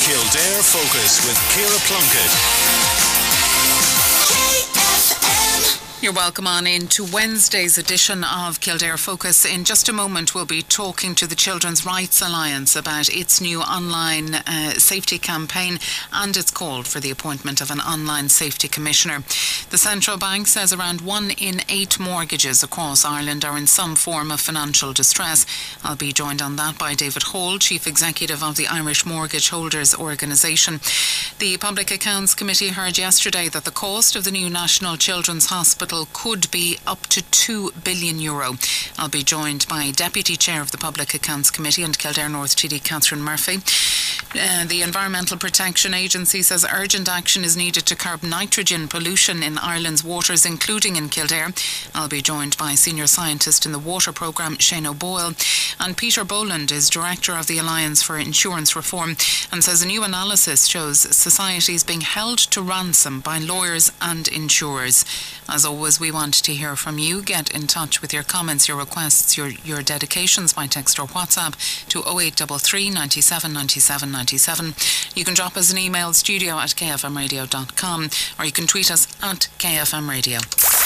Kildare Focus with Ciara Plunkett. You're welcome on into Wednesday's edition of Kildare Focus. In just a moment, we'll be talking to the Children's Rights Alliance about its new online safety campaign, and it's called for the appointment of an online safety commissioner. The central bank says around 1 in 8 mortgages across Ireland are in some form of financial distress. I'll be joined on that by David Hall, Chief Executive of the Irish Mortgage Holders Organisation. The Public Accounts Committee heard yesterday that the cost of the new National Children's Hospital could be up to €2 billion. I'll be joined by Deputy Chair of the Public Accounts Committee and Kildare North TD Catherine Murphy. The Environmental Protection Agency says urgent action is needed to curb nitrogen pollution in Ireland's waters, including in Kildare. I'll be joined by Senior Scientist in the Water Programme, Shane O'Boyle. And Peter Boland is Director of the Alliance for Insurance Reform and says a new analysis shows society is being held to ransom by lawyers and insurers. As always, we want to hear from you. Get in touch with your comments, your requests, your dedications by text or WhatsApp to 0833 97 97 97. You can drop us an email, studio@kfmradio.com, or you can tweet us at KFM Radio.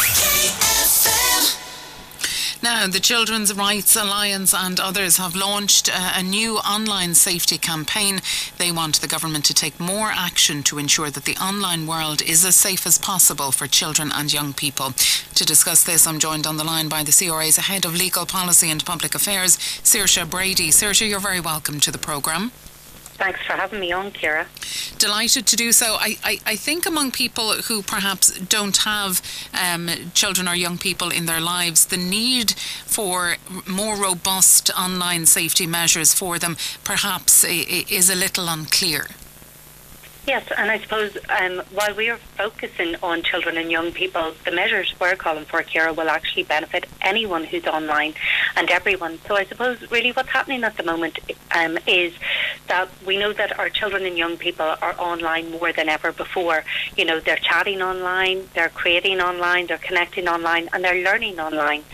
Now, the Children's Rights Alliance and others have launched a new online safety campaign. They want the government to take more action to ensure that the online world is as safe as possible for children and young people. To discuss this, I'm joined on the line by the CRA's Head of Legal Policy and Public Affairs, Saoirse Brady. Saoirse, you're very welcome to the programme. Thanks for having me on, Ciara. Delighted to do so. I think among people who perhaps don't have children or young people in their lives, the need for more robust online safety measures for them perhaps is a little unclear. Yes, and I suppose while we are focusing on children and young people, the measures we're calling for, Ciara, will actually benefit anyone who's online and everyone. So I suppose really what's happening at the moment is that we know that our children and young people are online more than ever before. You know, they're chatting online, they're creating online, they're connecting online, and they're learning online.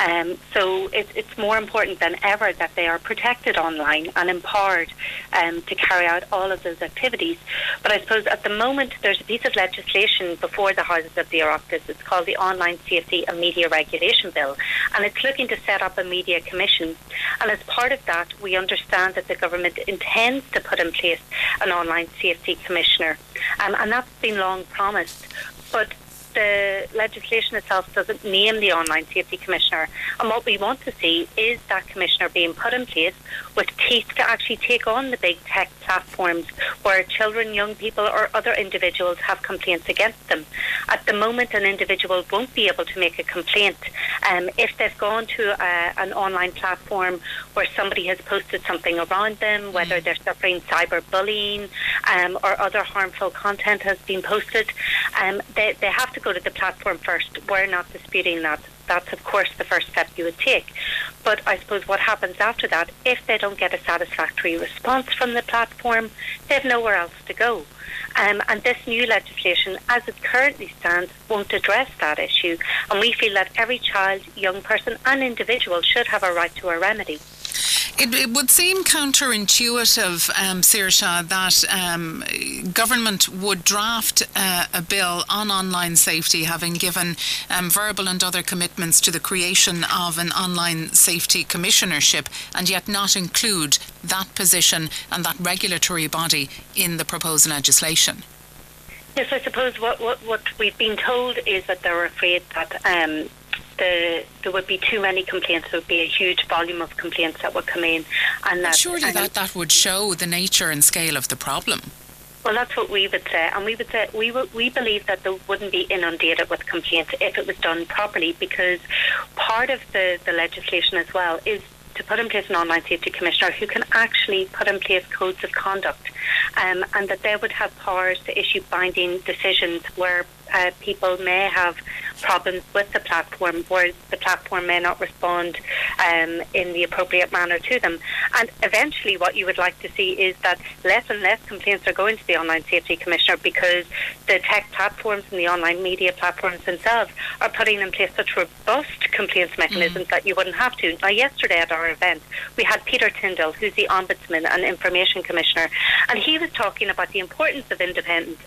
So it's more important than ever that they are protected online and empowered to carry out all of those activities. But I suppose at the moment there's a piece of legislation before the Houses of the Oireachtas. It's called the Online Safety and Media Regulation Bill, and it's looking to set up a media commission. And as part of that, we understand that the government intends to put in place an online safety commissioner, and that's been long promised. But the legislation itself doesn't name the online safety commissioner, and what we want to see is that commissioner being put in place with teeth to actually take on the big tech platforms where children, young people or other individuals have complaints against them. At the moment, an individual won't be able to make a complaint if they've gone to an online platform where somebody has posted something around them, whether they're suffering cyberbullying or other harmful content has been posted. They have to go to the platform first. We're not disputing that. That's, of course, the first step you would take. But I suppose what happens after that, if they don't get a satisfactory response from the platform, they have nowhere else to go. And this new legislation, as it currently stands, won't address that issue. And we feel that every child, young person and individual should have a right to a remedy. It would seem counterintuitive, Saoirse, that government would draft a bill on online safety, having given verbal and other commitments to the creation of an online safety commissionership, and yet not include that position and that regulatory body in the proposed legislation. Yes, I suppose what we've been told is that they're afraid that there would be too many complaints. There would be a huge volume of complaints that would come in, and that surely that would show the nature and scale of the problem. Well, that's what we would say, and we would say we believe that they wouldn't be inundated with complaints if it was done properly, because part of the legislation as well is to put in place an online safety commissioner who can actually put in place codes of conduct, and that they would have powers to issue binding decisions where people may have problems with the platform, where the platform may not respond in the appropriate manner to them. And eventually what you would like to see is that less and less complaints are going to the Online Safety Commissioner, because the tech platforms and the online media platforms themselves are putting in place such robust complaints mechanisms that you wouldn't have to. Now, yesterday at our event, we had Peter Tyndall, who's the Ombudsman and Information Commissioner, and he was talking about the importance of independent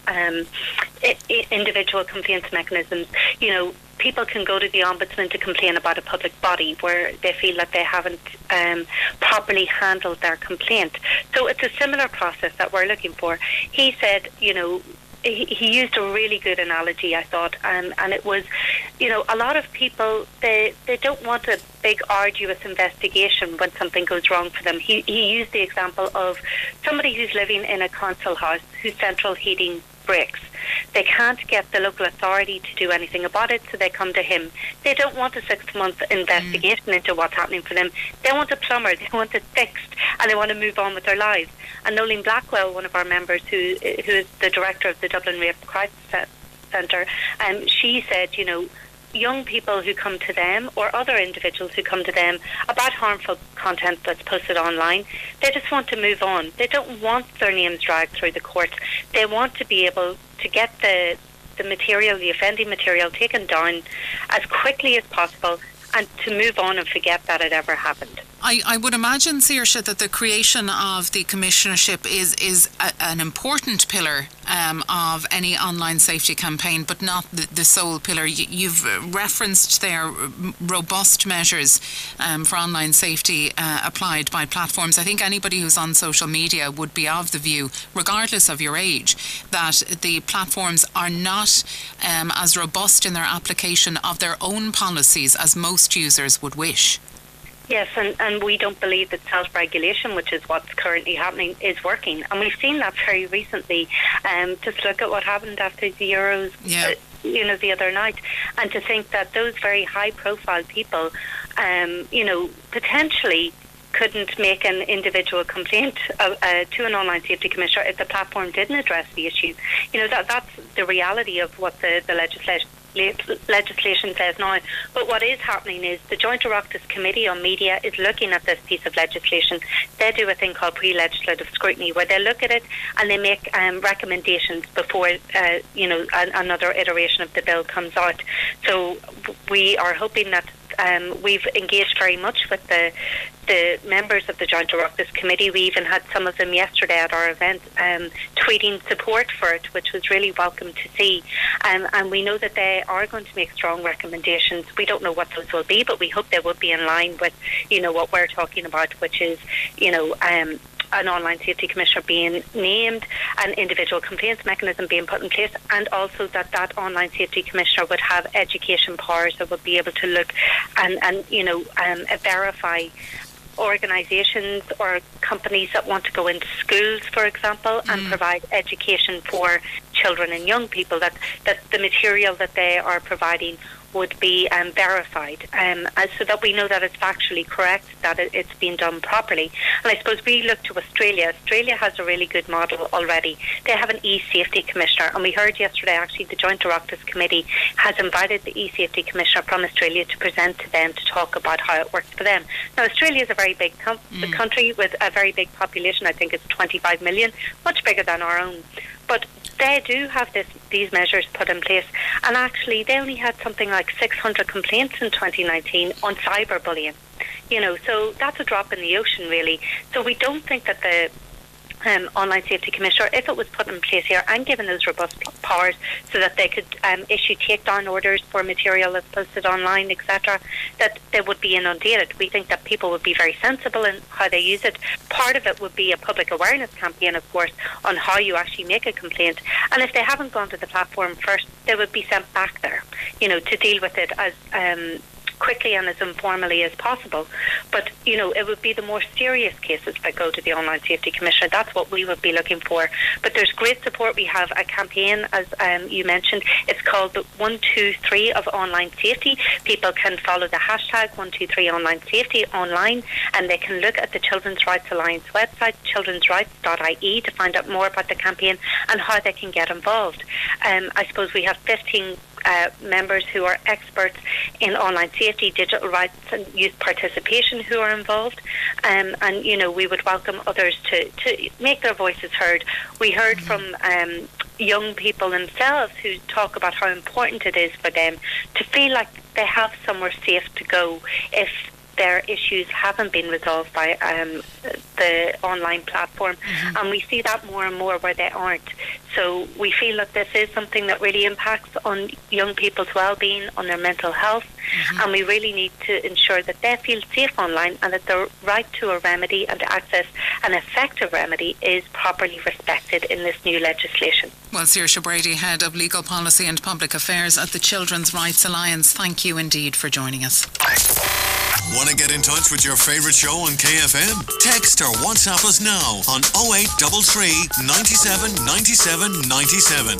individual complaints mechanisms. You know, people can go to the Ombudsman to complain about a public body where they feel that they haven't properly handled their complaint. So it's a similar process that we're looking for. He said, you know, he used a really good analogy, I thought, and it was, you know, a lot of people, they don't want a big arduous investigation when something goes wrong for them. He used the example of somebody who's living in a council house whose central heating breaks. They can't get the local authority to do anything about it, so they come to him. They don't want a 6-month investigation into what's happening for them. They want a plumber, they want it fixed, and they want to move on with their lives. And Nolene Blackwell, one of our members, who is the director of the Dublin Rape Crisis Centre, she said, you know, young people who come to them, or other individuals who come to them about harmful content that's posted online, they just want to move on. They don't want their names dragged through the courts. They want to be able to get the material, the offending material, taken down as quickly as possible, and to move on and forget that it ever happened. I would imagine, Saoirse, that the creation of the commissionership is an important pillar of any online safety campaign, but not the sole pillar. You've referenced there robust measures for online safety applied by platforms. I think anybody who's on social media would be of the view, regardless of your age, that the platforms are not as robust in their application of their own policies as most users would wish. Yes, and we don't believe that self-regulation, which is what's currently happening, is working. And we've seen that very recently. Just look at what happened after the Euros, the other night. And to think that those very high-profile people, potentially couldn't make an individual complaint to an online safety commissioner if the platform didn't address the issue. You know, that's the reality of what the legislation says now. But what is happening is the Joint Oireachtas Committee on Media is looking at this piece of legislation. They do a thing called pre-legislative scrutiny, where they look at it and they make recommendations before another iteration of the bill comes out. So we are hoping that we've engaged very much with the members of the Joint Oireachtas Committee. We even had some of them yesterday at our event tweeting support for it, which was really welcome to see. And we know that they are going to make strong recommendations. We don't know what those will be, but we hope they will be in line with, what we're talking about, which is, an online safety commissioner being named, an individual complaints mechanism being put in place, and also that online safety commissioner would have education powers that would be able to look and verify organisations or companies that want to go into schools, for example, and provide education for children and young people, that the material that they are providing would be verified, so that we know that it's factually correct, that it's been done properly. And I suppose we look to Australia. Australia has a really good model already. They have an e-safety commissioner, and we heard yesterday actually the Joint Oireachtas Committee has invited the e-safety commissioner from Australia to present to them to talk about how it works for them. Now, Australia is a very big country with a very big population. I think it's 25 million, much bigger than our own. But they do have these measures put in place, and actually they only had something like 600 complaints in 2019 on cyberbullying. So that's a drop in the ocean, really. So we don't think that the online safety commissioner, if it was put in place here and given those robust powers so that they could issue takedown orders for material that's posted online, etc., that they would be inundated. We think that people would be very sensible in how they use it. Part of it would be a public awareness campaign, of course, on how you actually make a complaint. And if they haven't gone to the platform first, they would be sent back there, to deal with it as quickly and as informally as possible. But, it would be the more serious cases that go to the Online Safety Commissioner. That's what we would be looking for. But there's great support. We have a campaign, as you mentioned. It's called the 123 of Online Safety. People can follow the hashtag 123 Online Safety online, and they can look at the Children's Rights Alliance website, childrensrights.ie, to find out more about the campaign and how they can get involved. I suppose we have 15 members who are experts in online safety, digital rights and youth participation who are involved. And, you know, we would welcome others to make their voices heard. We heard from young people themselves who talk about how important it is for them to feel like they have somewhere safe to go if their issues haven't been resolved by the online platform. And we see that more and more where they aren't. So we feel that this is something that really impacts on young people's well-being, on their mental health, and we really need to ensure that they feel safe online and that their right to a remedy and to access an effective remedy is properly respected in this new legislation. Well, Saoirse Brady, Head of Legal Policy and Public Affairs at the Children's Rights Alliance, thank you indeed for joining us. Want to get in touch with your favourite show on KFM? Text or WhatsApp us now on 0833 97 97 97.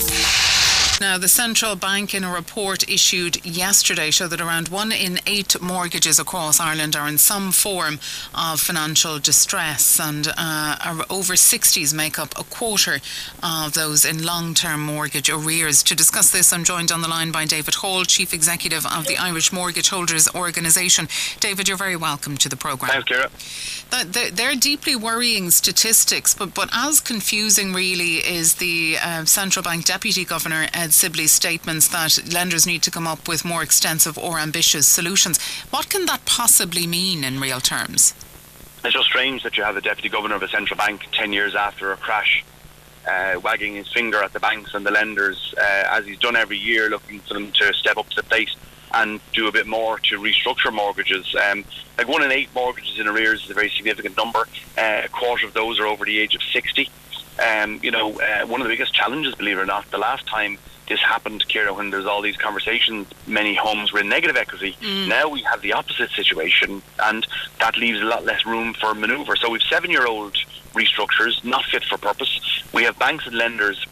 Now, the Central Bank, in a report issued yesterday, showed that around 1 in 8 mortgages across Ireland are in some form of financial distress, and over 60s make up a quarter of those in long-term mortgage arrears. To discuss this, I'm joined on the line by David Hall, Chief Executive of the Irish Mortgage Holders Organisation. David, you're very welcome to the programme. Thanks, Ciara. They're deeply worrying statistics, but as confusing really is the Central Bank Deputy Governor Ed Sibley's statements that lenders need to come up with more extensive or ambitious solutions. What can that possibly mean in real terms? It's just strange that you have the Deputy Governor of a central bank 10 years after a crash wagging his finger at the banks and the lenders, as he's done every year, looking for them to step up to the plate and do a bit more to restructure mortgages. Like 1 in 8 mortgages in arrears is a very significant number. A quarter of those are over the age of 60. One of the biggest challenges, believe it or not, the last time this happened, Ciara, when there's all these conversations, many homes were in negative equity. Now we have the opposite situation, and that leaves a lot less room for manoeuvre. So we've 7-year-old restructures, not fit for purpose. We have banks and lenders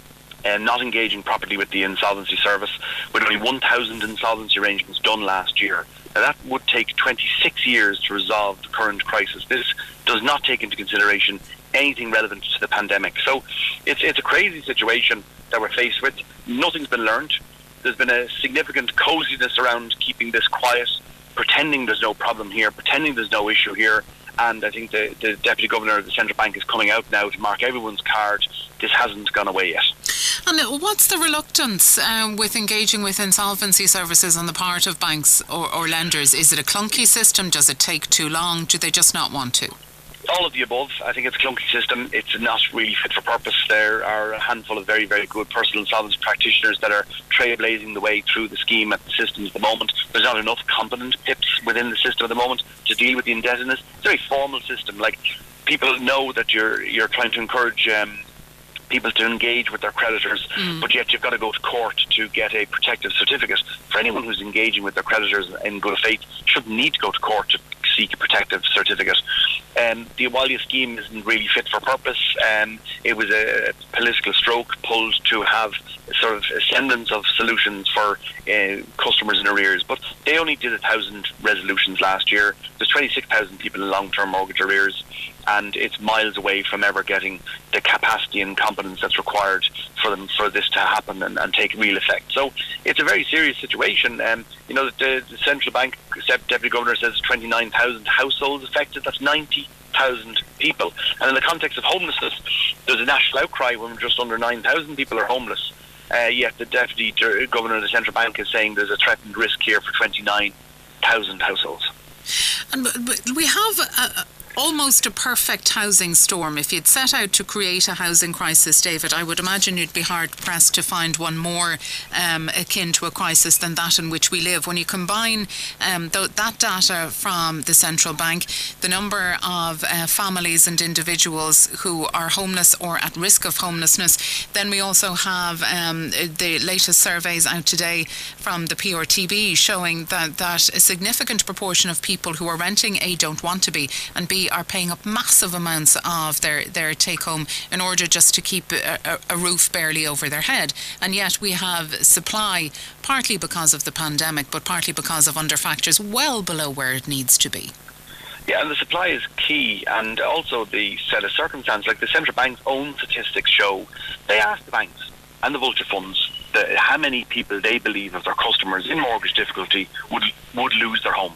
not engaging properly with the insolvency service, with only 1,000 insolvency arrangements done last year. Now that would take 26 years to resolve the current crisis. This does not take into consideration anything relevant to the pandemic. So it's a crazy situation that we're faced with. Nothing's been learned. There's been a significant coziness around keeping this quiet, pretending there's no problem here, pretending there's no issue here. And I think the Deputy Governor of the Central Bank is coming out now to mark everyone's card. This hasn't gone away yet. And what's the reluctance with engaging with insolvency services on the part of banks or lenders? Is it a clunky system? Does it take too long? Do they just not want to? All of the above. I think it's a clunky system. It's not really fit for purpose. There are a handful of very, very good personal insolvency practitioners that are trailblazing the way through the scheme at the system at the moment. There's not enough competent pips within the system at the moment to deal with the indebtedness. It's a very formal system. Like, people know that you're trying to encourage people to engage with their creditors, but yet you've got to go to court to get a protective certificate. For anyone who's engaging with their creditors in good faith, shouldn't need to go to court to seek a protective certificate. The Awalia scheme isn't really fit for purpose. It was a political stroke pulled to have a sort of a semblance of solutions for customers in arrears, but they only did 1,000 resolutions last year. There's 26,000 people in long-term mortgage arrears, and it's miles away from ever getting the capacity and competence that's required for this to happen and take real effect. So it's a very serious situation. The Central Bank Deputy Governor says 29,000 households affected. That's 90,000 people. And in the context of homelessness, there's a national outcry when just under 9,000 people are homeless. Yet the Deputy Governor of the Central Bank is saying there's a threatened risk here for 29,000 households. And we have almost a perfect housing storm. If you'd set out to create a housing crisis, David, I would imagine you'd be hard-pressed to find one more akin to a crisis than that in which we live. When you combine that data from the Central Bank, the number of families and individuals who are homeless or at risk of homelessness, then we also have the latest surveys out today from the PRTB showing that a significant proportion of people who are renting, A, don't want to be, and B, are paying up massive amounts of their take-home in order just to keep a roof barely over their head. And yet we have supply, partly because of the pandemic, but partly because of other factors, well below where it needs to be. Yeah, and the supply is key, and also the set of circumstances. Like the Central Bank's own statistics show, they asked the banks and the vulture funds how many people they believe of their customers in mortgage difficulty would lose their home.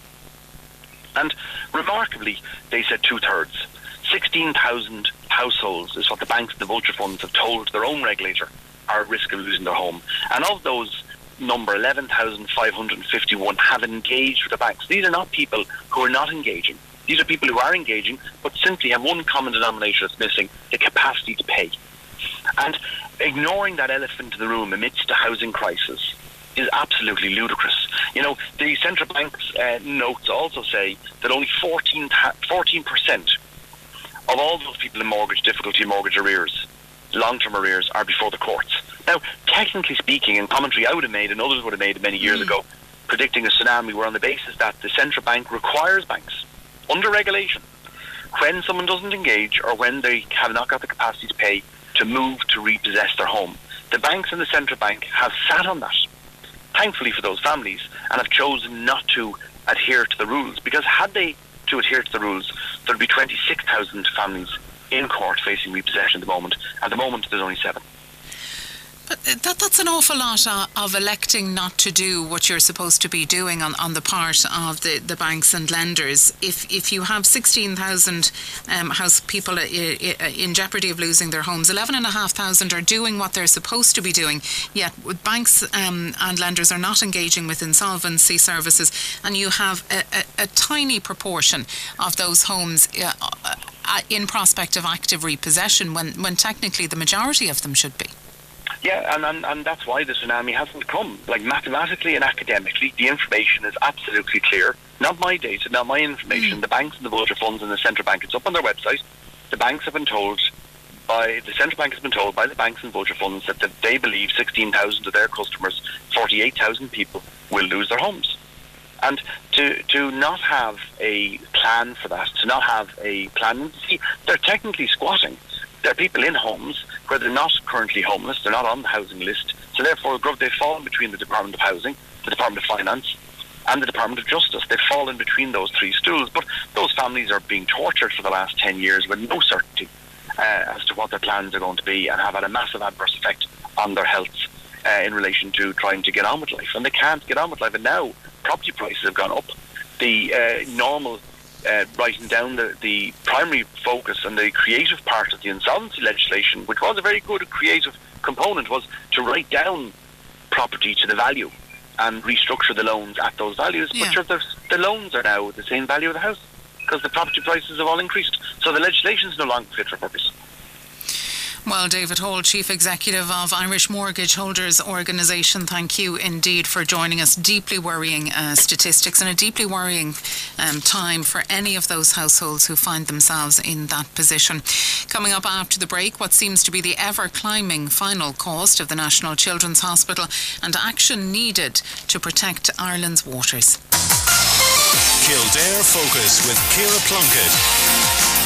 And remarkably, they said 2/3. 16,000 households is what the banks and the vulture funds have told their own regulator are at risk of losing their home. And of those number, 11,551 have engaged with the banks. These are not people who are not engaging. These are people who are engaging, but simply have one common denominator that's missing: the capacity to pay. And ignoring that elephant in the room amidst the housing crisis is absolutely ludicrous. You know, the central bank's notes also say that only 14% of all those people in mortgage difficulty, mortgage arrears, long-term arrears, are before the courts. Now, technically speaking, and commentary I would have made and others would have made many years ago, predicting a tsunami, were on the basis that the central bank requires banks, under regulation, when someone doesn't engage or when they have not got the capacity to pay, to move to repossess their home. The banks and the central bank have sat on that, thankfully for those families, and have chosen not to adhere to the rules, because had they to adhere to the rules, there would be 26,000 families in court facing repossession at the moment. At the moment, there's only 7. But that's an awful lot of electing not to do what you're supposed to be doing on the part of the banks and lenders. If you have 16,000 house people in jeopardy of losing their homes, 11,500 are doing what they're supposed to be doing, yet banks and lenders are not engaging with insolvency services, and you have a tiny proportion of those homes in prospect of active repossession when technically the majority of them should be. Yeah, and that's why the tsunami hasn't come. Like, mathematically and academically, the information is absolutely clear. Not my data, not my information. The banks and the vulture funds and the central bank, it's up on their website. The banks have been told the central bank has been told by the banks and vulture funds that they believe 16,000 of their customers, 48,000 people, will lose their homes. And to not have a plan for that, to not have a plan, see, they're technically squatting. There are people in homes where they're not currently homeless, they're not on the housing list, so therefore they fall in between the Department of Housing, the Department of Finance and the Department of Justice. They fall in between those three stools, but those families are being tortured for the last 10 years with no certainty as to what their plans are going to be, and have had a massive adverse effect on their health in relation to trying to get on with life. And they can't get on with life, and now property prices have gone up. The normal writing down the primary focus and the creative part of the insolvency legislation, which was a very good creative component, was to write down property to the value and restructure the loans at those values. Yeah. But the loans are now the same value of the house because the property prices have all increased. So the legislation is no longer fit for purpose. Well, David Hall, Chief Executive of Irish Mortgage Holders Organisation, thank you indeed for joining us. Deeply worrying statistics, and a deeply worrying time for any of those households who find themselves in that position. Coming up after the break, what seems to be the ever-climbing final cost of the National Children's Hospital, and action needed to protect Ireland's waters. Kildare Focus with Ciara Plunkett.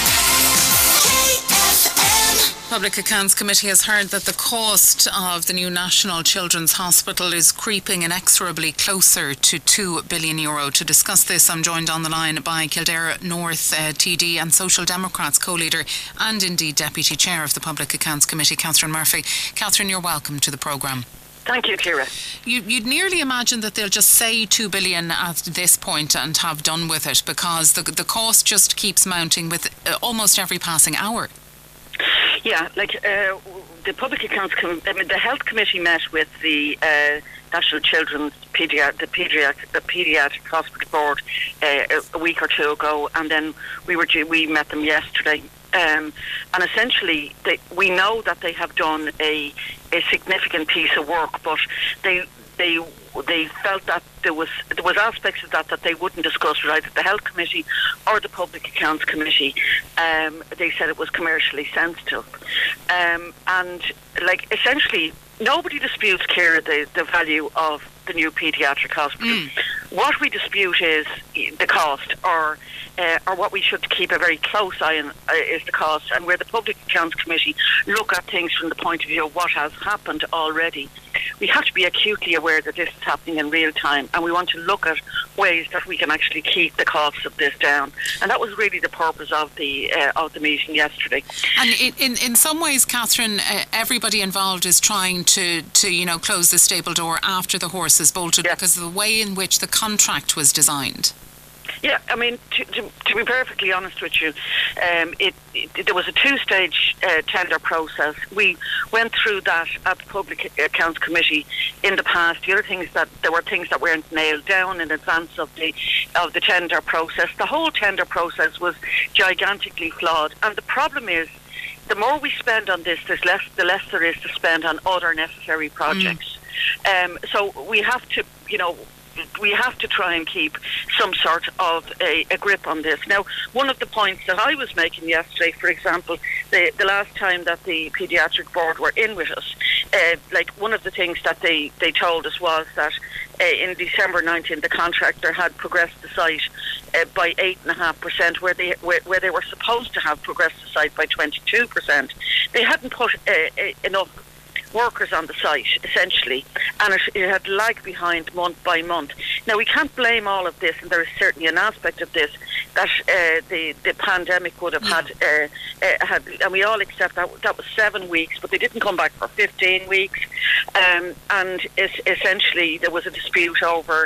Public Accounts Committee has heard that the cost of the new National Children's Hospital is creeping inexorably closer to €2 billion. To discuss this, I'm joined on the line by Kildare North TD and Social Democrats co-leader and indeed Deputy Chair of the Public Accounts Committee, Catherine Murphy. Catherine, you're welcome to the programme. Thank you, Ciara. You'd nearly imagine that they'll just say $2 billion at this point and have done with it, because the cost just keeps mounting with almost every passing hour. Yeah, like the Public Accounts the Health Committee met with the National Children's Paediatric Hospital Board a week or two ago, and then we met them yesterday. And essentially, we know that they have done a significant piece of work, but they felt that there was aspects of that they wouldn't discuss with either the Health Committee or the Public Accounts Committee. They said it was commercially sensitive, and like essentially nobody disputes, Ciara, the value of the new paediatric hospital. What we dispute is the cost, or what we should keep a very close eye on is the cost, and where the Public Accounts Committee look at things from the point of view of what has happened already. We have to be acutely aware that this is happening in real time, and we want to look at ways that we can actually keep the costs of this down. And that was really the purpose of the meeting yesterday. And in some ways, Catherine, everybody involved is trying to close the stable door after the horse is bolted, because of the way in which the contract was designed. Yeah, I mean, to be perfectly honest with you, there was a two-stage tender process. We went through that at the Public Accounts Committee in the past. The other thing is that there were things that weren't nailed down in advance of the tender process. The whole tender process was gigantically flawed, and the problem is, the more we spend on this, the less there is to spend on other necessary projects. So we have to, we have to try and keep some sort of a grip on this. Now, one of the points that I was making yesterday, for example, the last time that the paediatric board were in with us, one of the things that they told us was that in December 19, the contractor had progressed the site by 8.5%, where they were supposed to have progressed the site by 22%. They hadn't put enough workers on the site, essentially, and it had lagged behind month by month. Now, we can't blame all of this, and there is certainly an aspect of this that the pandemic would have had, and we all accept that was 7 weeks, but they didn't come back for 15 weeks, and essentially there was a dispute over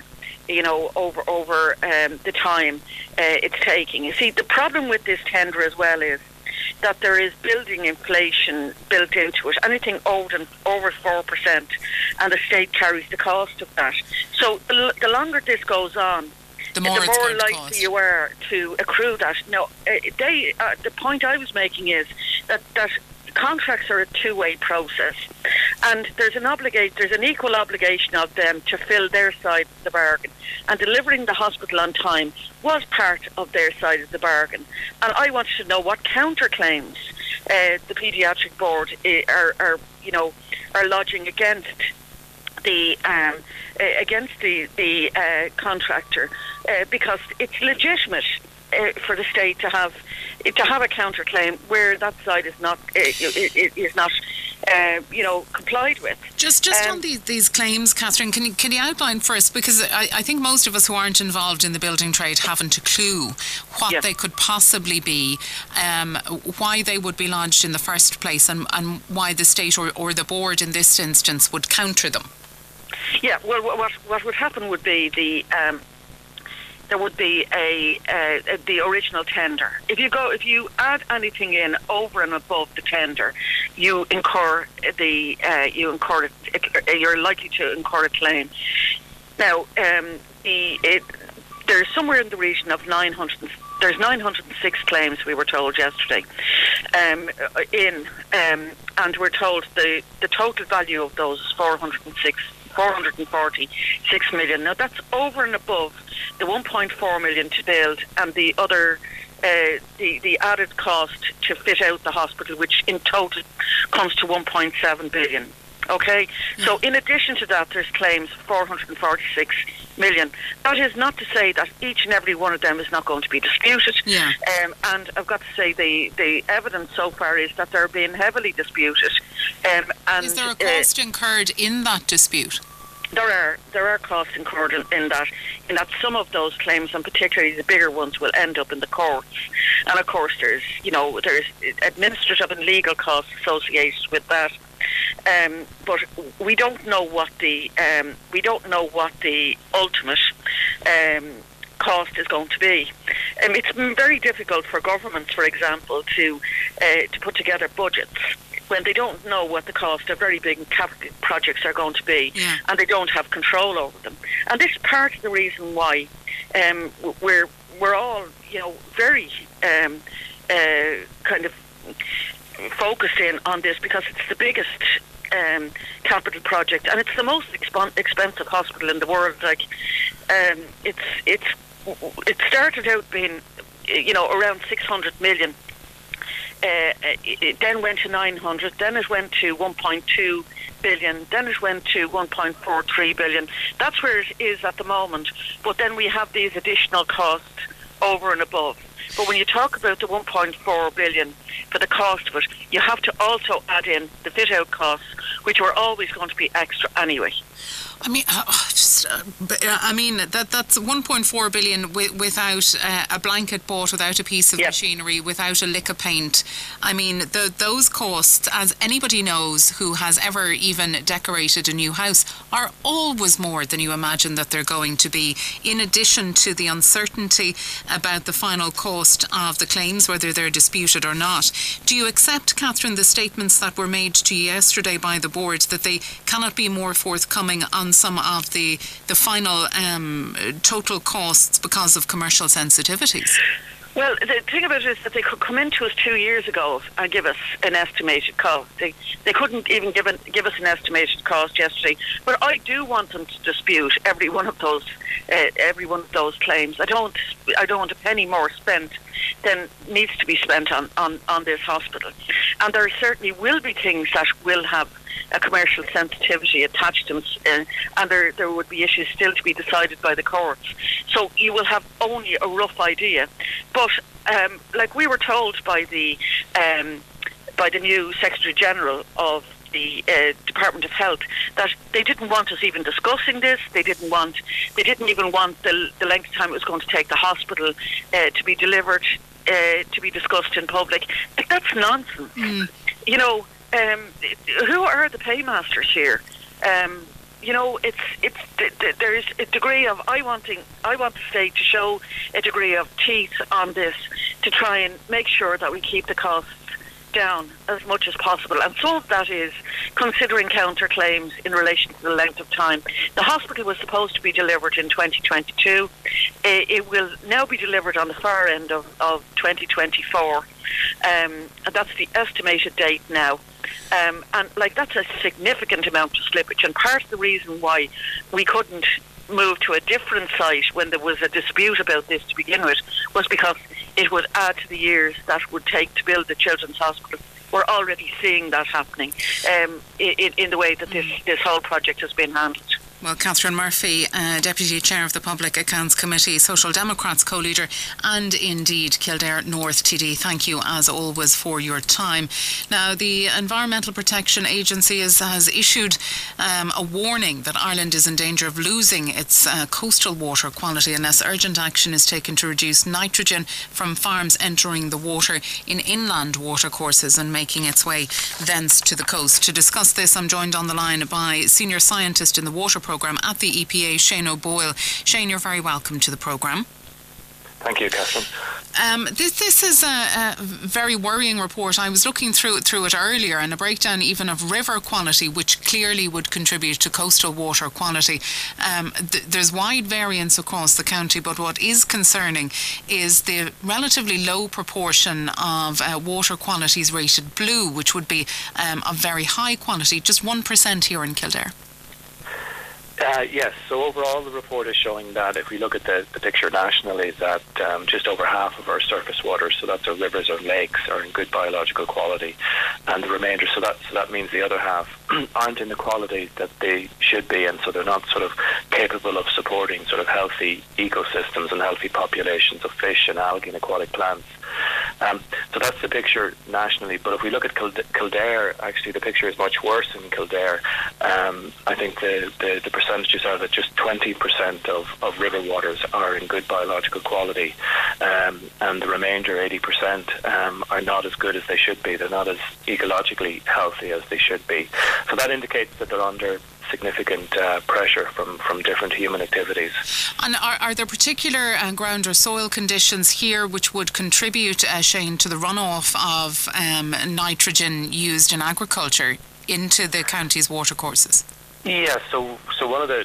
the time it's taking. You see, the problem with this tender as well is that there is building inflation built into it, anything over 4%, and the state carries the cost of that. So the longer this goes on, the more likely you are to accrue that. Now, the point I was making is that contracts are a two-way process, and there's an equal obligation of them to fill their side of the bargain, and delivering the hospital on time was part of their side of the bargain. And I wanted to know what counterclaims the paediatric board are lodging against the contractor, because it's legitimate for the state to have a counterclaim where that side is not complied with. Just on these claims, Catherine, can you outline for us, because I think most of us who aren't involved in the building trade haven't a clue what they could possibly be, why they would be lodged in the first place, and why the state or the board in this instance would counter them. Yeah, well, what would happen would be there would be the original tender. If you add anything in over and above the tender, you're likely to incur a claim. Now, there's somewhere in the region of 906 claims, we were told yesterday, and we're told the total value of those is 446 million. Now, that's over and above the 1.4 million to build and the other the added cost to fit out the hospital, which in total comes to 1.7 billion. Okay, so in addition to that, there's claims 446 million. That is not to say that each and every one of them is not going to be disputed. Yeah. And I've got to say the evidence so far is that they're being heavily disputed. And is there a cost incurred in that dispute? There are costs incurred in that some of those claims, and particularly the bigger ones, will end up in the courts. And of course, there's administrative and legal costs associated with that. But we don't know what the ultimate cost is going to be. It's very difficult for governments, for example, to put together budgets when they don't know what the cost of very big capital projects are going to be, and they don't have control over them. And this is part of the reason why we're all very kind of focused in on this, because it's the biggest capital project, and it's the most expensive hospital in the world. It started out being around 600 million. It then went to 900, then it went to 1.2 billion, then it went to 1.43 billion. That's where it is at the moment. But then we have these additional costs over and above. But when you talk about the 1.4 billion for the cost of it, you have to also add in the fit-out costs, which were always going to be extra anyway. I mean, that's 1.4 billion without a blanket bought, without a piece of machinery, without a lick of paint. I mean, those costs, as anybody knows who has ever even decorated a new house, are always more than you imagine that they're going to be, in addition to the uncertainty about the final cost of the claims, whether they're disputed or not. Do you accept, Catherine, the statements that were made to you yesterday by the board that they cannot be more forthcoming on some of the final total costs because of commercial sensitivities? Well, the thing about it is that they could come into us 2 years ago and give us an estimated cost. They couldn't even give us an estimated cost yesterday. But I do want them to dispute every one of those claims. I don't want a penny more spent than needs to be spent on this hospital. And there certainly will be things that will have a commercial sensitivity attached to them, and there would be issues still to be decided by the courts. So you will have only a rough idea. But like we were told by the new Secretary General of the Department of Health, that they didn't want us even discussing this. They didn't even want the length of time it was going to take the hospital to be delivered, to be discussed in public. Like, that's nonsense. You know, who are the paymasters here? You know, there is a degree of I want the state to show a degree of teeth on this to try and make sure that we keep the costs down as much as possible, and so that is considering counterclaims in relation to the length of time. The hospital was supposed to be delivered in 2022. It will now be delivered on the far end of 2024, and that's the estimated date now. And like, that's a significant amount of slippage, and part of the reason why we couldn't move to a different site when there was a dispute about this to begin with was because it would add to the years that would take to build the children's hospital. We're already seeing that happening in the way that this whole project has been handled. Well, Catherine Murphy, Deputy Chair of the Public Accounts Committee, Social Democrats co-leader, and indeed Kildare North TD, thank you as always for your time. Now, the Environmental Protection Agency has issued a warning that Ireland is in danger of losing its coastal water quality unless urgent action is taken to reduce nitrogen from farms entering the water in inland watercourses and making its way thence to the coast. To discuss this, I'm joined on the line by Senior Scientist in the Water Programme at the EPA, Shane O'Boyle. Shane, you're very welcome to the programme. Thank you, Catherine. This is a very worrying report. I was looking through it earlier, and a breakdown even of river quality, which clearly would contribute to coastal water quality. There's wide variance across the county, but what is concerning is the relatively low proportion of water qualities rated blue, which would be of very high quality, just 1% here in Kildare. Yes, so overall the report is showing that if we look at the picture nationally, that just over half of our surface waters, so that's our rivers or lakes, are in good biological quality, and the remainder, so that means the other half aren't in the quality that they should be, and so they're not sort of capable of supporting sort of healthy ecosystems and healthy populations of fish and algae and aquatic plants. So that's the picture nationally, but if we look at Kildare, actually the picture is much worse in Kildare. I think the percentages are that just 20% of river waters are in good biological quality, and the remainder, 80%, are not as good as they should be. They're not as ecologically healthy as they should be. So that indicates that they're under significant pressure from different human activities. And are there particular ground or soil conditions here which would contribute, Shane, to the runoff of nitrogen used in agriculture into the county's watercourses? Yeah, so one of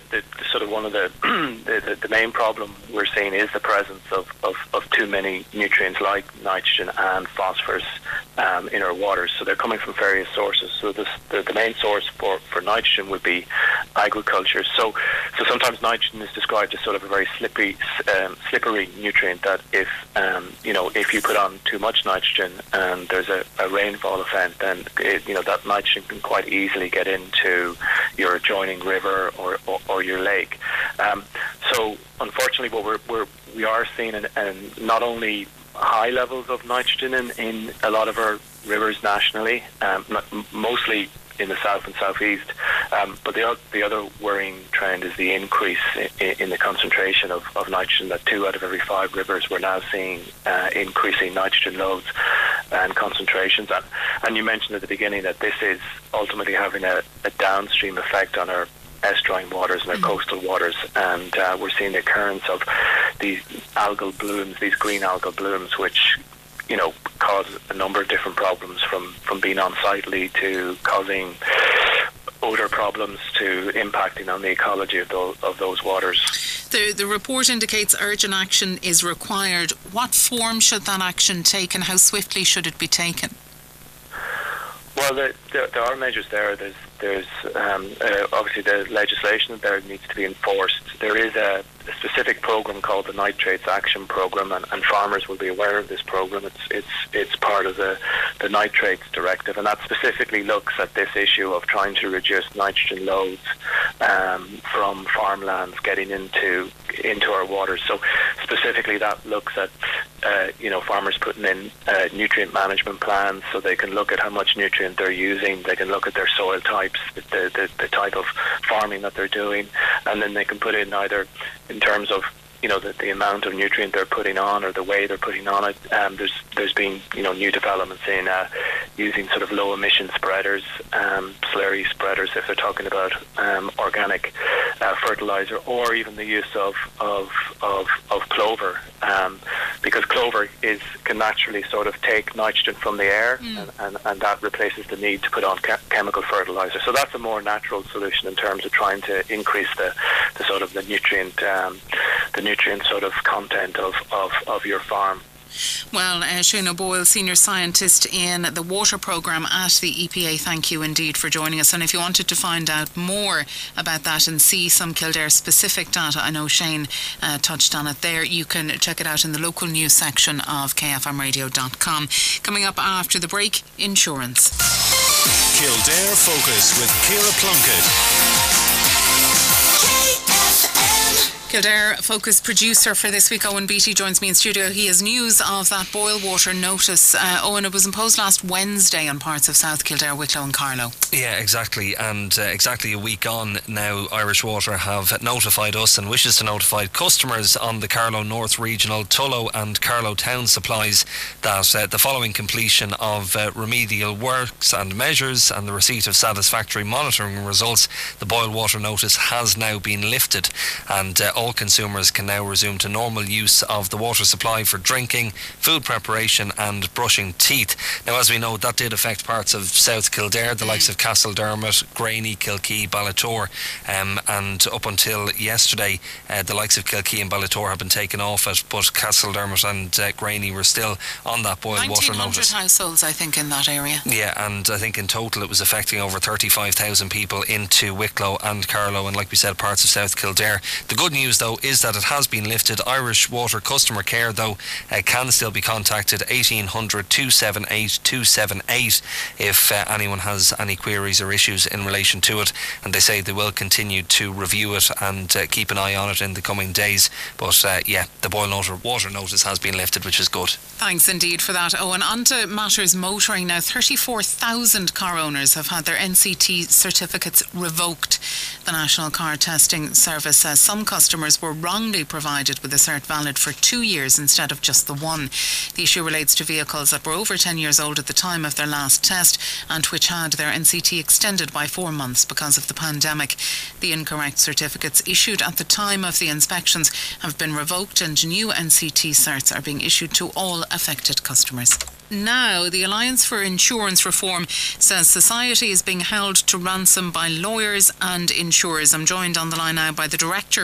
the main problem we're seeing is the presence of too many nutrients like nitrogen and phosphorus in our waters. So they're coming from various sources. So the main source for nitrogen would be agriculture. So sometimes nitrogen is described as sort of a very slippery nutrient that if you put on too much nitrogen and there's a rainfall event, then that nitrogen can quite easily get into your adjoining river or your lake. So unfortunately, what we are seeing not only high levels of nitrogen in a lot of our rivers nationally, mostly in the south and southeast, But the other worrying trend is the increase in the concentration of nitrogen, that 2 out of every 5 rivers we're now seeing increasing nitrogen loads and concentrations. And you mentioned at the beginning that this is ultimately having a downstream effect on our estuarine waters and our coastal waters, and we're seeing the occurrence of these algal blooms, these green algal blooms, which cause a number of different problems, from being unsightly to causing odour problems to impacting on the ecology of those waters. The report indicates urgent action is required. What form should that action take, and how swiftly should it be taken? Well, there are measures there. There's obviously the legislation there needs to be enforced. There is a specific program called the Nitrates Action Program, and farmers will be aware of this program. It's part of the Nitrates Directive, and that specifically looks at this issue of trying to reduce nitrogen loads from farmlands getting into our waters. So specifically, that looks at farmers putting in nutrient management plans, so they can look at how much nutrient they're using. They can look at their soil types, the type of farming that they're doing, and then they can put in either in terms of the amount of nutrient they're putting on or the way they're putting on it. There's been new developments in using sort of low emission spreaders, slurry spreaders, if they're talking about organic fertilizer, or even the use of clover, because clover can naturally sort of take nitrogen from the air, and that replaces the need to put on chemical fertilizer. So that's a more natural solution in terms of trying to increase the sort of the nutrient sort of content of your farm. Well, Shane O'Boyle, Senior Scientist in the Water Programme at the EPA, thank you indeed for joining us. And if you wanted to find out more about that and see some Kildare-specific data, I know Shane touched on it there, you can check it out in the local news section of kfmradio.com. Coming up after the break, insurance. Kildare Focus with Ciara Plunkett. Kildare Focus producer for this week, Owen Beattie, joins me in studio. He has news of that boil water notice. Owen, it was imposed last Wednesday on parts of South Kildare, Wicklow and Carlow. Yeah, exactly. And exactly a week on now, Irish Water have notified us and wishes to notify customers on the Carlow North Regional, Tullow and Carlow Town supplies that the following completion of remedial works and measures and the receipt of satisfactory monitoring results, the boil water notice has now been lifted, and all consumers can now resume to normal use of the water supply for drinking, food preparation and brushing teeth. Now, as we know, that did affect parts of South Kildare, the likes of Castledermot, Graney, Kilkee, Ballator, and up until yesterday, the likes of Kilkee and Ballator have been taken off it, but Castledermot and Graney were still on that boil water notice. 1,900 households, I think, in that area. Yeah, and I think in total it was affecting over 35,000 people into Wicklow and Carlow, and like we said, parts of South Kildare. The good news, though, is that it has been lifted. Irish Water customer care, though, can still be contacted 1800 278 278 if anyone has any queries or issues in relation to it, and they say they will continue to review it and keep an eye on it in the coming days. But the boil water notice has been lifted, which is good. Thanks indeed for that, Owen. On to matters motoring now. 34,000 car owners have had their NCT certificates revoked. The National Car Testing Service says some customers were wrongly provided with a cert valid for 2 years instead of just the one. The issue relates to vehicles that were over 10 years old at the time of their last test and which had their NCT extended by 4 months because of the pandemic. The incorrect certificates issued at the time of the inspections have been revoked, and new NCT certs are being issued to all affected customers. Now, the Alliance for Insurance Reform says society is being held to ransom by lawyers and insurers. I'm joined on the line now by the Director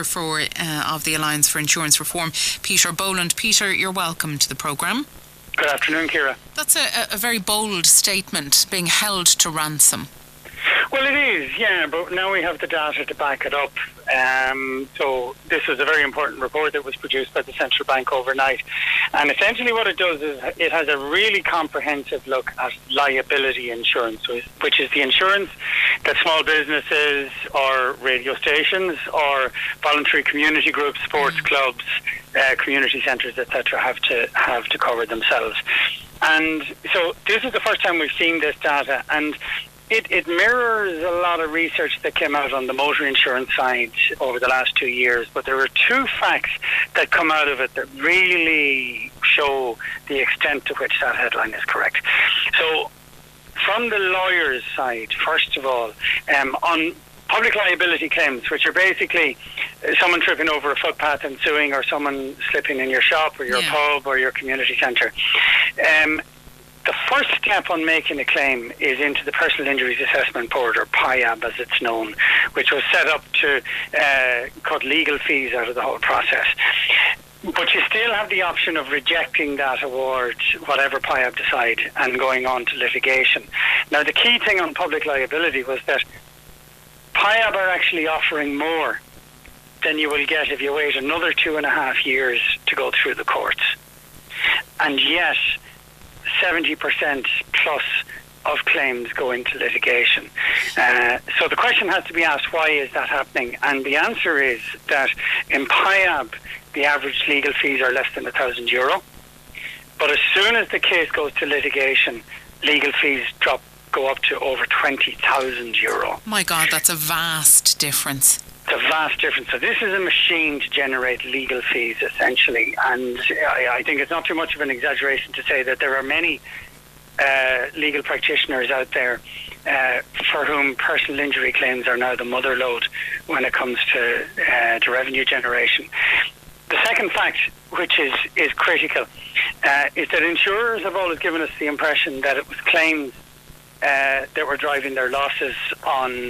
of the Alliance for Insurance Reform, Peter Boland. Peter, you're welcome to the programme. Good afternoon, Ciara. That's a very bold statement, being held to ransom. Well, it is, yeah, but now we have the data to back it up. So this was a very important report that was produced by the Central Bank overnight. And essentially what it does is it has a really comprehensive look at liability insurance, which is the insurance that small businesses or radio stations or voluntary community groups, sports clubs, community centres, etc. have to cover themselves. And so this is the first time we've seen this data, and It mirrors a lot of research that came out on the motor insurance side over the last 2 years, but there were two facts that come out of it that really show the extent to which that headline is correct. So, from the lawyer's side, first of all, on public liability claims, which are basically someone tripping over a footpath and suing, or someone slipping in your shop or your pub or your community centre. The first step on making a claim is into the Personal Injuries Assessment Board, or PIAB as it's known, which was set up to cut legal fees out of the whole process. But you still have the option of rejecting that award, whatever PIAB decide, and going on to litigation. Now, the key thing on public liability was that PIAB are actually offering more than you will get if you wait another 2.5 years to go through the courts. And yet, 70% plus of claims go into litigation. So the question has to be asked, why is that happening? And the answer is that in PIAB, the average legal fees are less than €1,000. But as soon as the case goes to litigation, legal fees go up to over €20,000. My God, that's a vast difference. It's a vast difference. So this is a machine to generate legal fees, essentially. And I think it's not too much of an exaggeration to say that there are many legal practitioners out there for whom personal injury claims are now the mother lode when it comes to revenue generation. The second fact, which is critical, is that insurers have always given us the impression that it was claims that were driving their losses on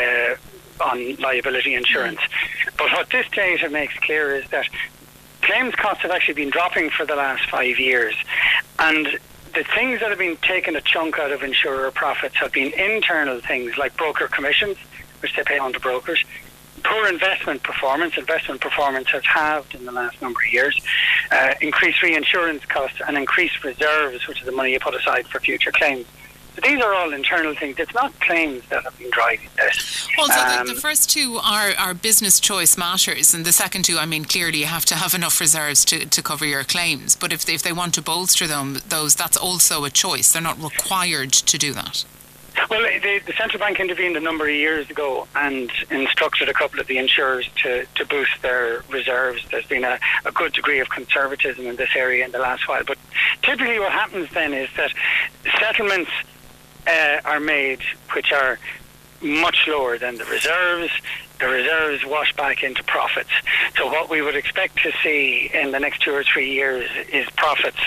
liability insurance. But what this data makes clear is that claims costs have actually been dropping for the last 5 years. And the things that have been taking a chunk out of insurer profits have been internal things like broker commissions, which they pay on to brokers, poor investment performance. Investment performance has halved in the last number of years, increased reinsurance costs, and increased reserves, which is the money you put aside for future claims. So these are all internal things. It's not claims that have been driving this. Well, so the first two are business choice matters, and the second two, I mean, clearly you have to have enough reserves to cover your claims. But if they want to bolster that's also a choice. They're not required to do that. Well, the central bank intervened a number of years ago and instructed a couple of the insurers to boost their reserves. There's been a good degree of conservatism in this area in the last while. But typically what happens then is that settlements are made which are much lower than the reserves. The reserves wash back into profits. So what we would expect to see in the next 2 or 3 years is profits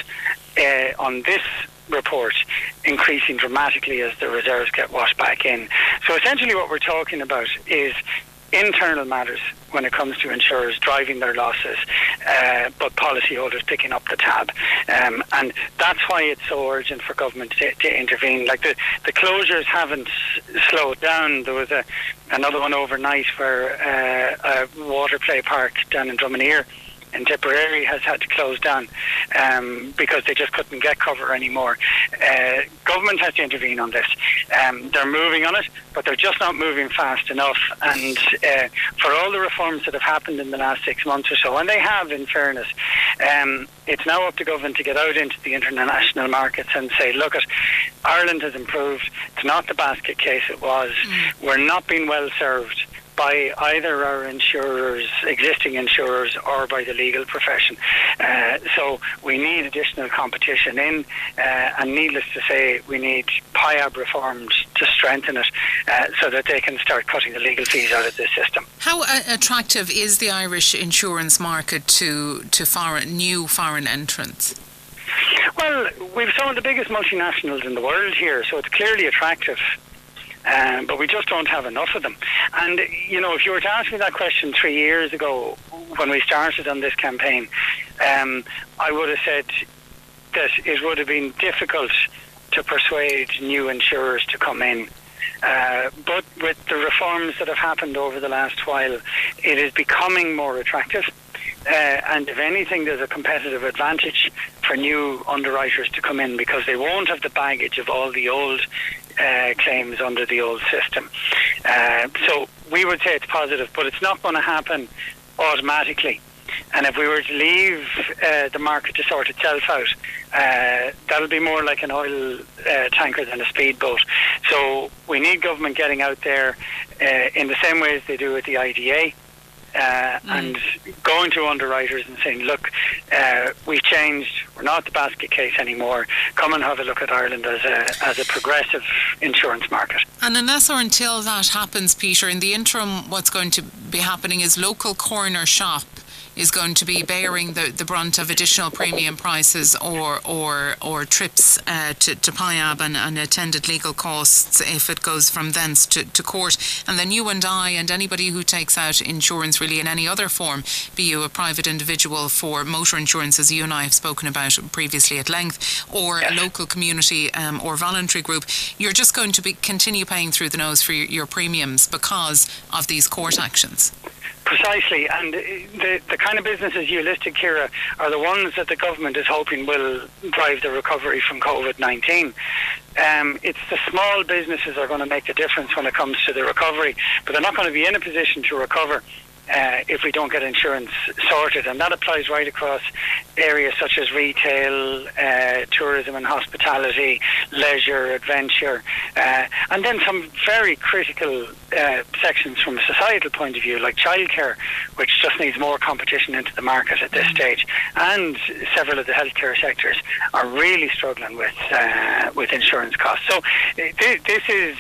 on this report increasing dramatically as the reserves get washed back in. So essentially what we're talking about is internal matters when it comes to insurers driving their losses, but policyholders picking up the tab. And that's why it's so urgent for government to intervene. Like the closures haven't slowed down. There was another one overnight where a water play park down in Drumineer in Tipperary has had to close down because they just couldn't get cover anymore. Government has to intervene on this. They're moving on it, but they're just not moving fast enough. And for all the reforms that have happened in the last 6 months or so, and they have, in fairness, it's now up to government to get out into the international markets and say, look, Ireland has improved. It's not the basket case it was. We're not being well served by either our insurers, existing insurers, or by the legal profession. So we need additional competition in, and needless to say, we need PIAB reformed to strengthen it so that they can start cutting the legal fees out of this system. How attractive is the Irish insurance market to new foreign entrants? Well, we've some of the biggest multinationals in the world here, so it's clearly attractive. But we just don't have enough of them. And, you know, if you were to ask me that question 3 years ago when we started on this campaign, I would have said that it would have been difficult to persuade new insurers to come in. But with the reforms that have happened over the last while, it is becoming more attractive. And if anything, there's a competitive advantage for new underwriters to come in because they won't have the baggage of all the old claims under the old system. So we would say it's positive, but it's not going to happen automatically. And if we were to leave the market to sort itself out, that'll be more like an oil tanker than a speedboat. So we need government getting out there in the same way as they do with the IDA. And going to underwriters and saying, look, we've changed, we're not the basket case anymore, come and have a look at Ireland as a progressive insurance market. And unless or until that happens, Peter, in the interim what's going to be happening is local corner shop is going to be bearing the brunt of additional premium prices or trips to PIAB and attended legal costs if it goes from thence to court. And then you and I and anybody who takes out insurance really in any other form, be you a private individual for motor insurance, as you and I have spoken about previously at length, or a local community or voluntary group, you're just going to continue paying through the nose for your premiums because of these court actions. Precisely, and the kind of businesses you listed, Ciara, are the ones that the government is hoping will drive the recovery from COVID-19. It's the small businesses that are going to make the difference when it comes to the recovery, but they're not going to be in a position to recover if we don't get insurance sorted, and that applies right across areas such as retail, tourism and hospitality, leisure, adventure, and then some very critical sections from a societal point of view, like childcare, which just needs more competition into the market at this stage, and several of the healthcare sectors are really struggling with insurance costs. So this is,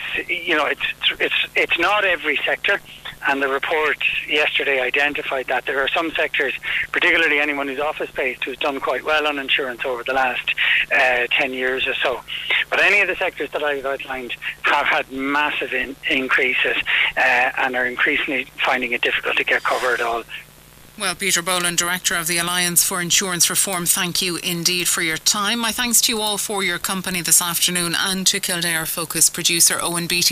it's not every sector. And the report yesterday identified that there are some sectors, particularly anyone who's office-based, who's done quite well on insurance over the last 10 years or so. But any of the sectors that I've outlined have had massive increases and are increasingly finding it difficult to get cover at all. Well, Peter Boland, Director of the Alliance for Insurance Reform, thank you indeed for your time. My thanks to you all for your company this afternoon, and to Kildare Focus producer Owen Beattie.